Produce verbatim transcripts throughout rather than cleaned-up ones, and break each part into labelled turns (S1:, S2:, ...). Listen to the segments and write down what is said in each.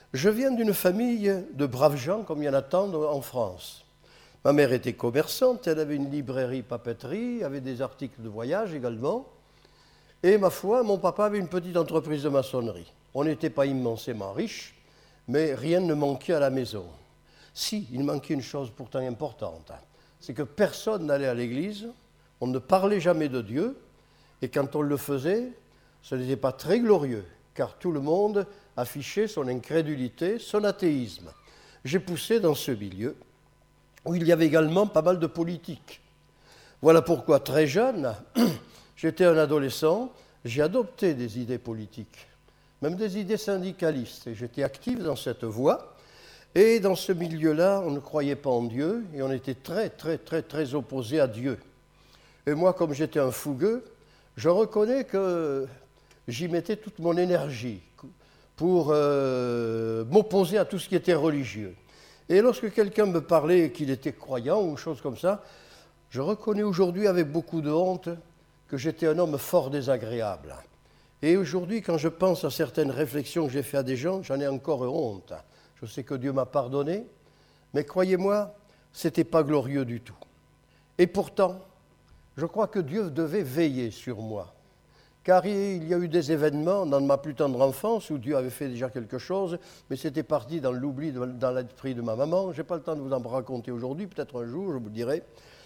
S1: Je viens d'une famille de braves gens, comme il y en a tant en France. Ma mère était commerçante, elle avait une librairie papeterie, avait des articles de voyage également. Et ma foi, mon papa avait une petite entreprise de maçonnerie. On n'était pas immensément riches, mais rien ne manquait à la maison. Si, il manquait une chose pourtant importante, c'est que personne n'allait à l'église, on ne parlait jamais de Dieu, et quand on le faisait, ce n'était pas très glorieux, car tout le monde affichait son incrédulité, son athéisme. J'ai poussé dans ce milieu, où il y avait également pas mal de politique. Voilà pourquoi, très jeune, j'étais un adolescent, j'ai adopté des idées politiques, même des idées syndicalistes, et j'étais actif dans cette voie. Et dans ce milieu-là, on ne croyait pas en Dieu, et on était très, très, très, très opposés à Dieu. Et moi, comme j'étais un fougueux, je reconnais que j'y mettais toute mon énergie pour euh, m'opposer à tout ce qui était religieux. Et lorsque quelqu'un me parlait qu'il était croyant ou une chose comme ça, je reconnais aujourd'hui avec beaucoup de honte que j'étais un homme fort désagréable. Et aujourd'hui, quand je pense à certaines réflexions que j'ai faites à des gens, j'en ai encore honte. Je sais que Dieu m'a pardonné, mais croyez-moi, ce n'était pas glorieux du tout. Et pourtant, je crois que Dieu devait veiller sur moi. Car il y a eu des événements dans ma plus tendre enfance où Dieu avait fait déjà quelque chose, mais c'était parti dans l'oubli, dans l'esprit de ma maman. Je n'ai pas le temps de vous en raconter aujourd'hui, peut-être un jour, je vous le dirai.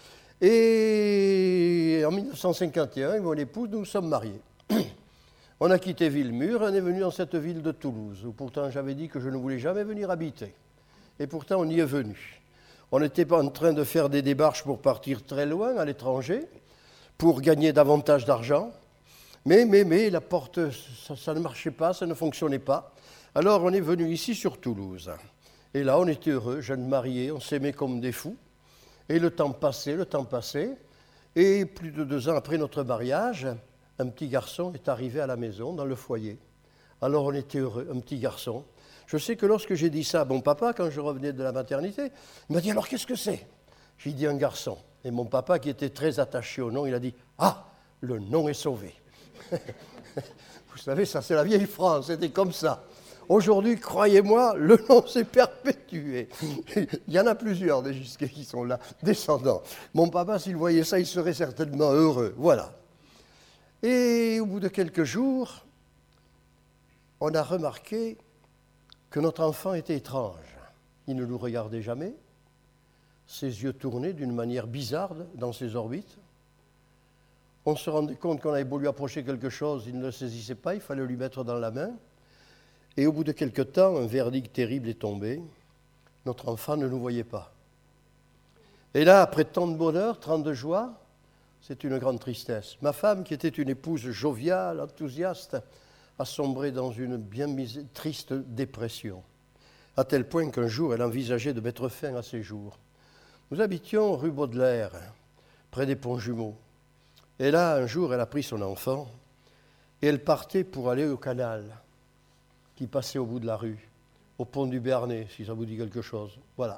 S1: Et en mille neuf cent cinquante et un, avec mon épouse, nous nous sommes mariés. On a quitté Villemur, on est venu dans cette ville de Toulouse, où pourtant j'avais dit que je ne voulais jamais venir habiter. Et pourtant on y est venu. On n'était pas en train de faire des démarches pour partir très loin, à l'étranger, pour gagner davantage d'argent. Mais, mais, mais, la porte, ça, ça ne marchait pas, ça ne fonctionnait pas. Alors on est venu ici sur Toulouse. Et là on était heureux, jeunes mariés, on s'aimait comme des fous. Et le temps passait, le temps passait. Et plus de deux ans après notre mariage, un petit garçon est arrivé à la maison, dans le foyer. Alors on était heureux, un petit garçon. Je sais que lorsque j'ai dit ça à mon papa, quand je revenais de la maternité, il m'a dit « Alors qu'est-ce que c'est ?» J'ai dit « Un garçon ». Et mon papa, qui était très attaché au nom, il a dit « Ah, le nom est sauvé ». Vous savez, ça c'est la vieille France, c'était comme ça. Aujourd'hui, croyez-moi, le nom s'est perpétué. Il y en a plusieurs des jusqu'à qui sont là, descendants. Mon papa, s'il voyait ça, il serait certainement heureux. Voilà. Et au bout de quelques jours, on a remarqué que notre enfant était étrange. Il ne nous regardait jamais, ses yeux tournaient d'une manière bizarre dans ses orbites. On se rendait compte qu'on avait beau lui approcher quelque chose, il ne le saisissait pas, il fallait lui mettre dans la main. Et au bout de quelque temps, un verdict terrible est tombé. Notre enfant ne nous voyait pas. Et là, après tant de bonheur, tant de joie, c'est une grande tristesse. Ma femme, qui était une épouse joviale, enthousiaste, a sombré dans une bien mis- triste dépression, à tel point qu'un jour, elle envisageait de mettre fin à ses jours. Nous habitions rue Baudelaire, près des Ponts-Jumeaux. Et là, un jour, elle a pris son enfant et elle partait pour aller au canal qui passait au bout de la rue, au pont du Béarnais, si ça vous dit quelque chose. Voilà.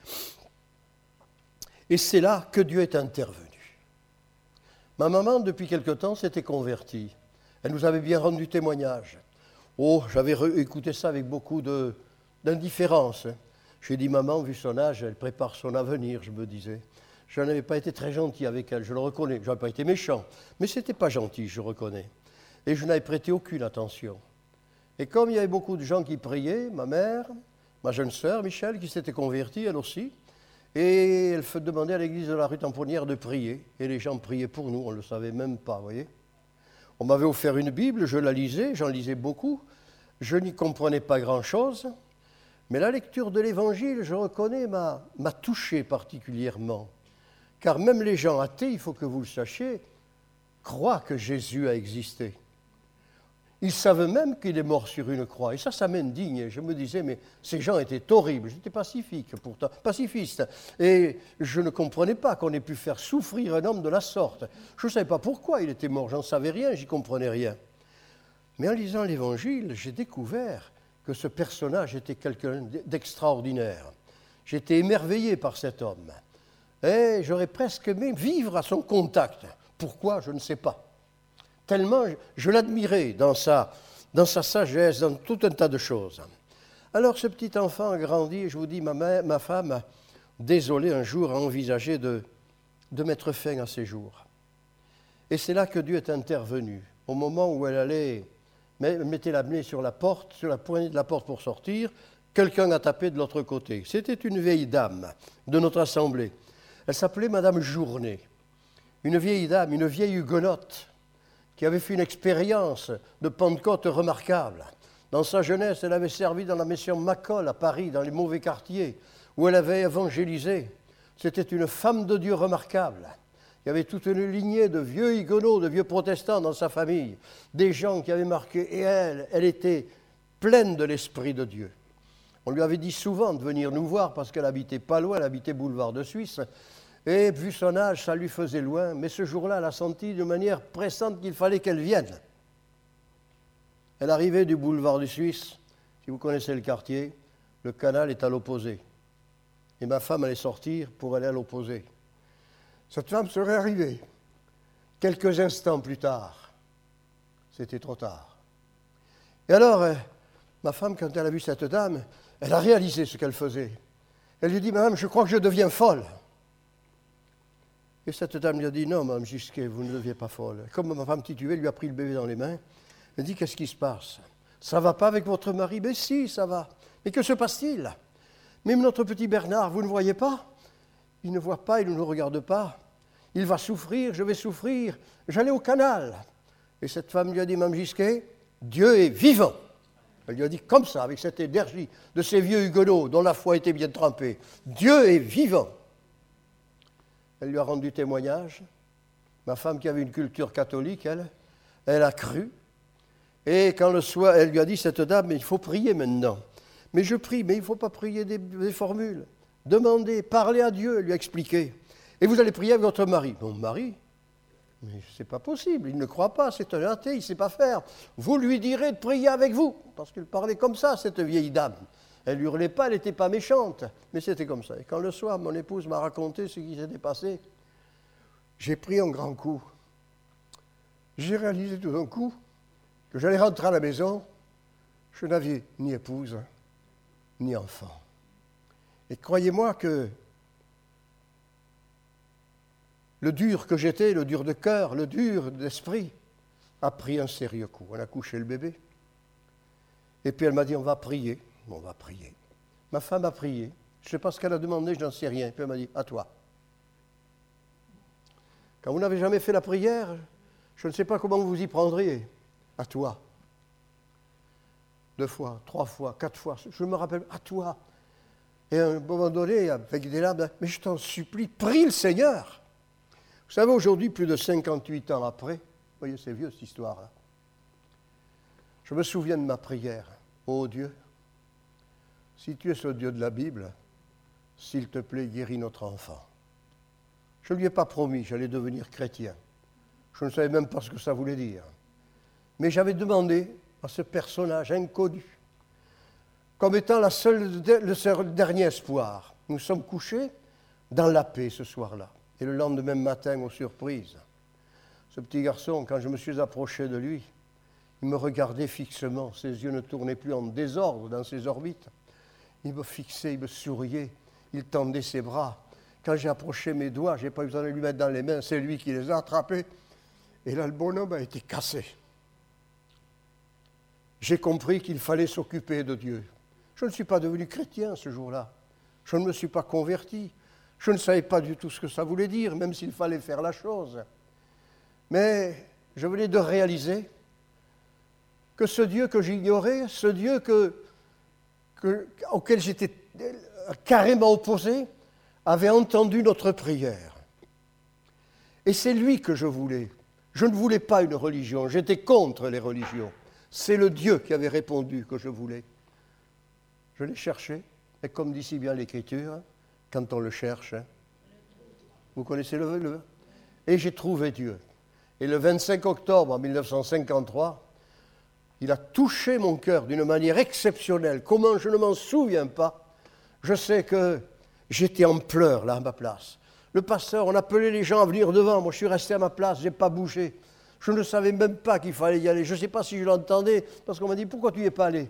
S1: Et c'est là que Dieu est intervenu. Ma maman, depuis quelque temps, s'était convertie. Elle nous avait bien rendu témoignage. Oh, j'avais écouté ça avec beaucoup de, d'indifférence. J'ai dit, maman, vu son âge, elle prépare son avenir, je me disais. Je n'avais pas été très gentil avec elle, je le reconnais. Je n'avais pas été méchant, mais ce n'était pas gentil, je reconnais. Et je n'avais prêté aucune attention. Et comme il y avait beaucoup de gens qui priaient, ma mère, ma jeune sœur, Michel, qui s'était convertie, elle aussi, et elle demandait à l'église de la rue Tamponnière de prier. Et les gens priaient pour nous, on ne le savait même pas, vous voyez. On m'avait offert une Bible, je la lisais, j'en lisais beaucoup. Je n'y comprenais pas grand-chose, mais la lecture de l'Évangile, je reconnais, m'a, m'a touché particulièrement. Car même les gens athées, il faut que vous le sachiez, croient que Jésus a existé. Ils savent même qu'il est mort sur une croix. Et ça, ça m'indigne. Je me disais, mais ces gens étaient horribles. J'étais pacifique pourtant, pacifiste. Et je ne comprenais pas qu'on ait pu faire souffrir un homme de la sorte. Je ne savais pas pourquoi il était mort. J'en savais rien, j'y comprenais rien. Mais en lisant l'Évangile, j'ai découvert que ce personnage était quelqu'un d'extraordinaire. J'étais émerveillé par cet homme. Et j'aurais presque aimé vivre à son contact. Pourquoi, je ne sais pas. Tellement je l'admirais dans sa, dans sa sagesse, dans tout un tas de choses. Alors ce petit enfant a grandi et je vous dis, ma, mère, ma femme, désolée un jour, a envisagé de, de mettre fin à ses jours. Et c'est là que Dieu est intervenu. Au moment où elle allait, mettait la main sur la porte, sur la poignée de la porte pour sortir, quelqu'un a tapé de l'autre côté. C'était une vieille dame de notre assemblée. Elle s'appelait Madame Journet. Une vieille dame, une vieille huguenote, qui avait fait une expérience de Pentecôte remarquable. Dans sa jeunesse, elle avait servi dans la mission Macol à Paris, dans les mauvais quartiers, où elle avait évangélisé. C'était une femme de Dieu remarquable. Il y avait toute une lignée de vieux huguenots, de vieux protestants dans sa famille, des gens qui avaient marqué. Et elle, elle était pleine de l'Esprit de Dieu. On lui avait dit souvent de venir nous voir parce qu'elle habitait pas loin, elle habitait boulevard de Suisse. Et vu son âge, ça lui faisait loin. Mais ce jour-là, elle a senti de manière pressante qu'il fallait qu'elle vienne. Elle arrivait du boulevard de Suisse. Si vous connaissez le quartier, le canal est à l'opposé. Et ma femme allait sortir pour aller à l'opposé. Cette femme serait arrivée quelques instants plus tard. C'était trop tard. Et alors, euh, ma femme, quand elle a vu cette dame, elle a réalisé ce qu'elle faisait. Elle lui dit, madame, je crois que je deviens folle. Et cette dame lui a dit, non, madame Gisquet, vous ne deviez pas folle. Comme ma femme titubée lui a pris le bébé dans les mains, elle dit, qu'est-ce qui se passe? Ça ne va pas avec votre mari? Mais si, ça va. Mais que se passe-t-il? Même notre petit Bernard, vous ne voyez pas? Il ne voit pas, il ne nous regarde pas. Il va souffrir, je vais souffrir. J'allais au canal. Et cette femme lui a dit, Mme Gisquet, Dieu est vivant. Elle lui a dit comme ça, avec cette énergie de ces vieux huguenots dont la foi était bien trempée. Dieu est vivant. Elle lui a rendu témoignage. Ma femme qui avait une culture catholique, elle, elle a cru. Et quand le soir, elle lui a dit, cette dame, mais il faut prier maintenant. Mais je prie, mais il ne faut pas prier des, des formules. Demandez, parlez à Dieu, lui expliquer. Et vous allez prier avec votre mari. Mon mari? Mais ce n'est pas possible, il ne croit pas, c'est un athée, il ne sait pas faire. Vous lui direz de prier avec vous, parce qu'elle parlait comme ça, cette vieille dame. Elle hurlait pas, elle n'était pas méchante, mais c'était comme ça. Et quand le soir, mon épouse m'a raconté ce qui s'était passé, j'ai pris un grand coup. J'ai réalisé tout d'un coup que j'allais rentrer à la maison, je n'avais ni épouse, ni enfant. Et croyez-moi que le dur que j'étais, le dur de cœur, le dur d'esprit, a pris un sérieux coup. On a couché le bébé. Et puis elle m'a dit, on va prier. On va prier. Ma femme a prié. Je ne sais pas ce qu'elle a demandé, je n'en sais rien. Puis elle m'a dit, à toi. Quand vous n'avez jamais fait la prière, je ne sais pas comment vous vous y prendriez. À toi. Deux fois, trois fois, quatre fois. Je me rappelle, à toi. Et à un moment donné, avec des larmes, mais je t'en supplie, prie le Seigneur. Vous savez, aujourd'hui, plus de cinquante-huit ans après, vous voyez, c'est vieux cette histoire-là, je me souviens de ma prière. Ô Dieu, si tu es ce Dieu de la Bible, s'il te plaît, guéris notre enfant. Je ne lui ai pas promis, j'allais devenir chrétien. Je ne savais même pas ce que ça voulait dire. Mais j'avais demandé à ce personnage inconnu, comme étant la seule, le dernier espoir. Nous sommes couchés dans la paix ce soir-là. Et le lendemain matin, aux surprises, ce petit garçon, quand je me suis approché de lui, il me regardait fixement, ses yeux ne tournaient plus en désordre dans ses orbites. Il me fixait, il me souriait, il tendait ses bras. Quand j'ai approché mes doigts, je n'ai pas eu besoin de lui mettre dans les mains, c'est lui qui les a attrapés. Et là, le bonhomme a été cassé. J'ai compris qu'il fallait s'occuper de Dieu. Je ne suis pas devenu chrétien ce jour-là. Je ne me suis pas converti. Je ne savais pas du tout ce que ça voulait dire, même s'il fallait faire la chose. Mais je venais de réaliser que ce Dieu que j'ignorais, ce Dieu que, que, auquel j'étais carrément opposé, avait entendu notre prière. Et c'est lui que je voulais. Je ne voulais pas une religion, j'étais contre les religions. C'est le Dieu qui avait répondu que je voulais. Je l'ai cherché, et comme dit si bien l'Écriture, quand on le cherche, hein, vous connaissez le le et j'ai trouvé Dieu. Et le vingt-cinq octobre mille neuf cent cinquante-trois, il a touché mon cœur d'une manière exceptionnelle. Comment, je ne m'en souviens pas. Je sais que j'étais en pleurs là à ma place. Le pasteur, on appelait les gens à venir devant. Moi, je suis resté à ma place, je n'ai pas bougé. Je ne savais même pas qu'il fallait y aller. Je ne sais pas si je l'entendais, parce qu'on m'a dit, pourquoi tu n'y es pas allé?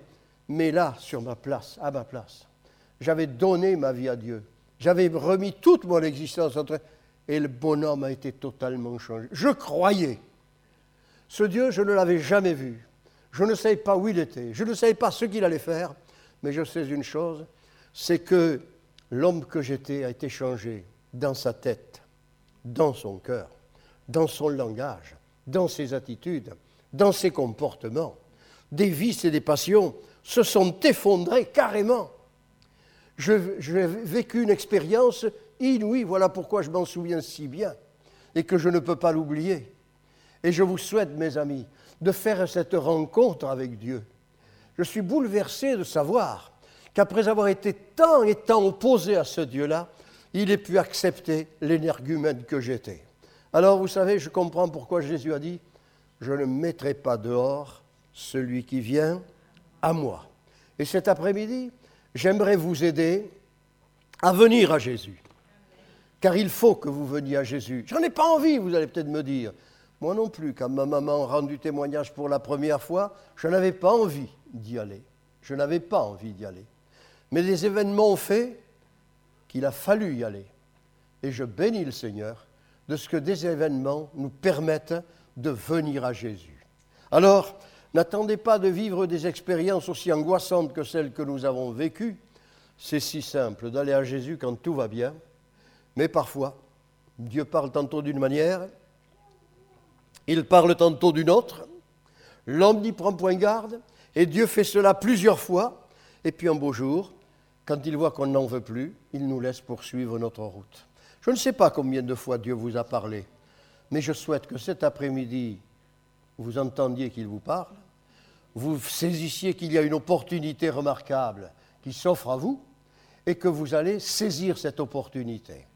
S1: Mais là, sur ma place, à ma place, j'avais donné ma vie à Dieu. J'avais remis toute mon existence entre... Et le bonhomme a été totalement changé. Je croyais. Ce Dieu, je ne l'avais jamais vu. Je ne savais pas où il était. Je ne savais pas ce qu'il allait faire. Mais je sais une chose, c'est que l'homme que j'étais a été changé dans sa tête, dans son cœur, dans son langage, dans ses attitudes, dans ses comportements. Des vices et des passions se sont effondrés carrément. Je, j'ai vécu une expérience inouïe, voilà pourquoi je m'en souviens si bien et que je ne peux pas l'oublier. Et je vous souhaite, mes amis, de faire cette rencontre avec Dieu. Je suis bouleversé de savoir qu'après avoir été tant et tant opposé à ce Dieu-là, il ait pu accepter l'énergumène que j'étais. Alors, vous savez, je comprends pourquoi Jésus a dit « Je ne mettrai pas dehors celui qui vient à moi ». Et cet après-midi, j'aimerais vous aider à venir à Jésus. Car il faut que vous veniez à Jésus. J'en ai pas envie, vous allez peut-être me dire. Moi non plus, quand ma maman a rendu témoignage pour la première fois, je n'avais pas envie d'y aller. Je n'avais pas envie d'y aller. Mais les événements ont fait qu'il a fallu y aller. Et je bénis le Seigneur de ce que des événements nous permettent de venir à Jésus. Alors, n'attendez pas de vivre des expériences aussi angoissantes que celles que nous avons vécues. C'est si simple d'aller à Jésus quand tout va bien. Mais parfois, Dieu parle tantôt d'une manière, il parle tantôt d'une autre, l'homme n'y prend point garde, et Dieu fait cela plusieurs fois, et puis un beau jour, quand il voit qu'on n'en veut plus, il nous laisse poursuivre notre route. Je ne sais pas combien de fois Dieu vous a parlé, mais je souhaite que cet après-midi, vous entendiez qu'il vous parle, vous saisissiez qu'il y a une opportunité remarquable qui s'offre à vous, et que vous allez saisir cette opportunité.